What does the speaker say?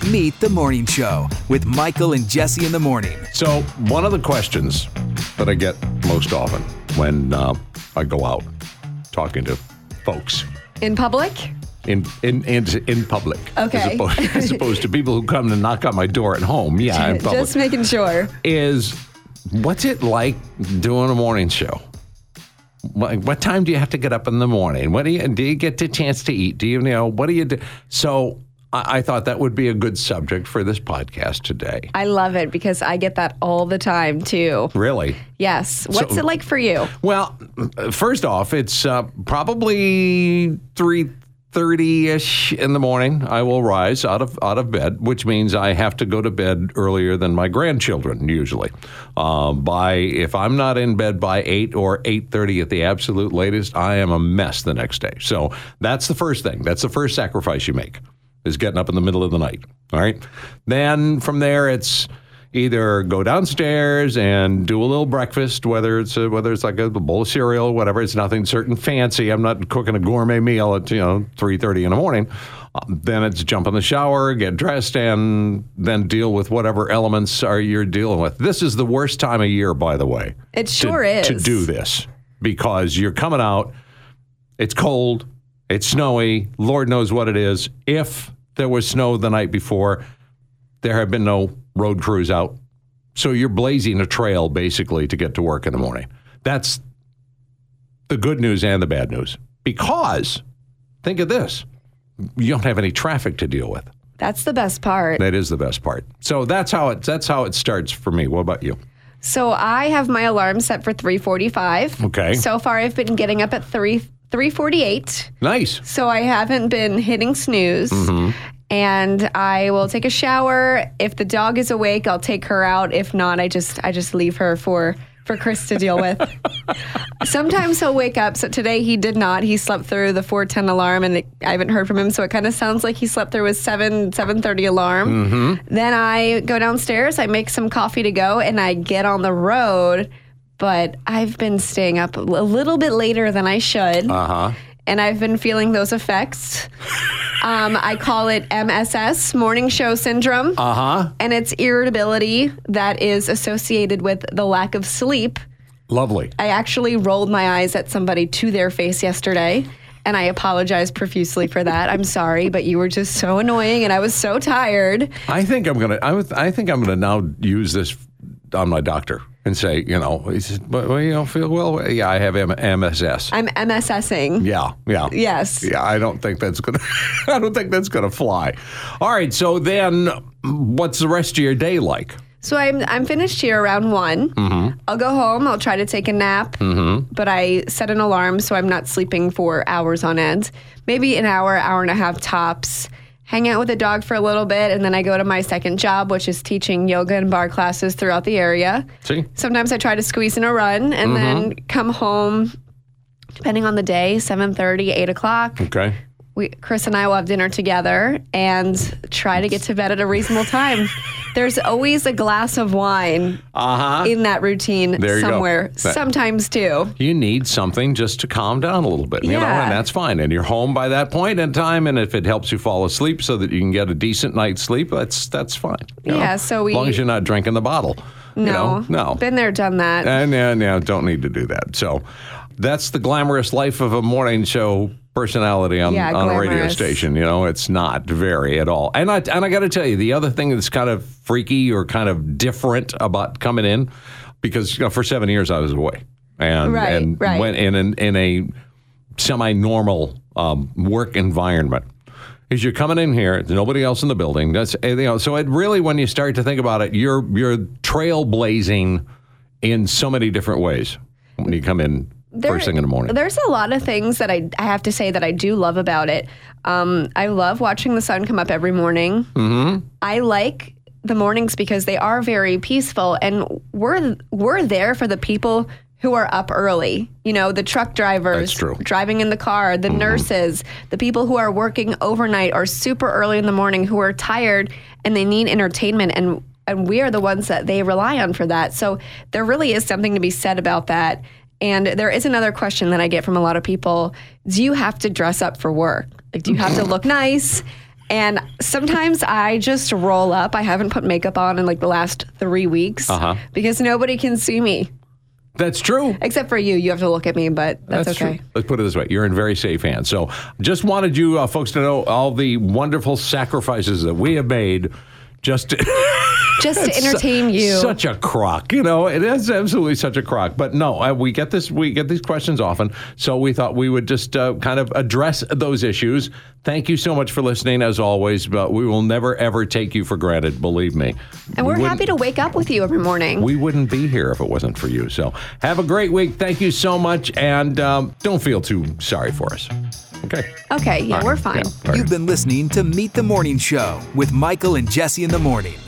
Meet the Morning Show with Michael and Jesse in the morning. So one of the questions that I get most often when I go out talking to folks In public? in public, Okay. as opposed to people who come to knock on my door at home, in public, Just making sure. is what's it like doing a morning show? What time do you have to get up in the morning? Do you get the chance to eat? What do you do? So I thought that would be a good subject for this podcast today. I love it because I get that all the time too. Really? Yes. What's it like for you? Well, first off, it's probably 3:30-ish in the morning. I will rise out of bed, which means I have to go to bed earlier than my grandchildren usually. If I'm not in bed by 8 or 8:30 at the absolute latest, I am a mess the next day. So that's the first thing. That's the first sacrifice you make, is getting up in the middle of the night. All right. Then from there, it's either go downstairs and do a little breakfast, whether it's like a bowl of cereal or whatever. It's nothing certain fancy. I'm not cooking a gourmet meal at 3:30 in the morning. Then it's jump in the shower, get dressed, and then deal with whatever elements you're dealing with. This is the worst time of year, by the way. It sure is. To do this, because you're coming out. It's cold. It's snowy. Lord knows what it is. If there was snow the night before, there have been no road crews out. So you're blazing a trail, basically, to get to work in the morning. That's the good news and the bad news. Because, think of this, you don't have any traffic to deal with. That's the best part. That is the best part. So that's how it starts for me. What about you? So I have my alarm set for 3:45. Okay. So far, I've been getting up at 3:48. Nice. So I haven't been hitting snooze. Mm-hmm. And I will take a shower. If the dog is awake, I'll take her out. If not, I just leave her for Chris to deal with. Sometimes he'll wake up. So today he did not. He slept through the 4:10 alarm, and I haven't heard from him. So it kind of sounds like he slept through his 7:30 alarm. Mm-hmm. Then I go downstairs. I make some coffee to go, and I get on the road. But I've been staying up a little bit later than I should. Uh-huh. And I've been feeling those effects. I call it MSS, morning show syndrome. Uh-huh. And it's irritability that is associated with the lack of sleep. Lovely. I actually rolled my eyes at somebody to their face yesterday, and I apologize profusely for that. I'm sorry, but you were just so annoying, and I was so tired. I think I'm gonna now use this on my doctor and say, he says, well, you don't feel well? Yeah, I have MSS. I'm MSSing. Yeah. Yes. Yeah, I don't think that's gonna fly. All right, so then what's the rest of your day like? So I'm finished here around 1. Mm-hmm. I'll go home. I'll try to take a nap. Mm-hmm. But I set an alarm so I'm not sleeping for hours on end. Maybe an hour and a half tops. Hang out with the dog for a little bit, and then I go to my second job, which is teaching yoga and bar classes throughout the area. See? Sometimes I try to squeeze in a run and then come home, depending on the day, 7:30, 8 o'clock. Okay. Chris and I will have dinner together and try to get to bed at a reasonable time. There's always a glass of wine in that routine there you somewhere. Go. Sometimes two. You need something just to calm down a little bit, and that's fine. And you're home by that point in time, and if it helps you fall asleep so that you can get a decent night's sleep, that's fine. So as long as you're not drinking the bottle. No. Been there, done that. No, don't need to do that. So that's the glamorous life of a morning show personality on a radio station. It's not very at all. And I got to tell you, the other thing that's kind of freaky or kind of different about coming in, because for 7 years I was away and went in a semi-normal work environment. Is you're coming in here, there's nobody else in the building. So it really, when you start to think about it, you're trailblazing in so many different ways when you come in. First thing in the morning. There's a lot of things that I have to say that I do love about it. I love watching the sun come up every morning. Mm-hmm. I like the mornings because they are very peaceful, and we're there for the people who are up early. The truck drivers driving in the car, the nurses, the people who are working overnight or super early in the morning who are tired and they need entertainment, and we are the ones that they rely on for that. So there really is something to be said about that. And there is another question that I get from a lot of people. Do you have to dress up for work? Do you have to look nice? And sometimes I just roll up. I haven't put makeup on in like the last 3 weeks because nobody can see me. That's true. Except for you. You have to look at me, but that's okay. True. Let's put it this way. You're in very safe hands. So just wanted you folks to know all the wonderful sacrifices that we have made just to entertain you. Such a crock. You know, it is absolutely such a crock. But no, we get these questions often. So we thought we would just kind of address those issues. Thank you so much for listening, as always. But we will never, ever take you for granted, believe me. And we're happy to wake up with you every morning. We wouldn't be here if it wasn't for you. So have a great week. Thank you so much. And don't feel too sorry for us. Okay, yeah, we're fine. You've been listening to Meet the Morning Show with Michael and Jesse in the morning.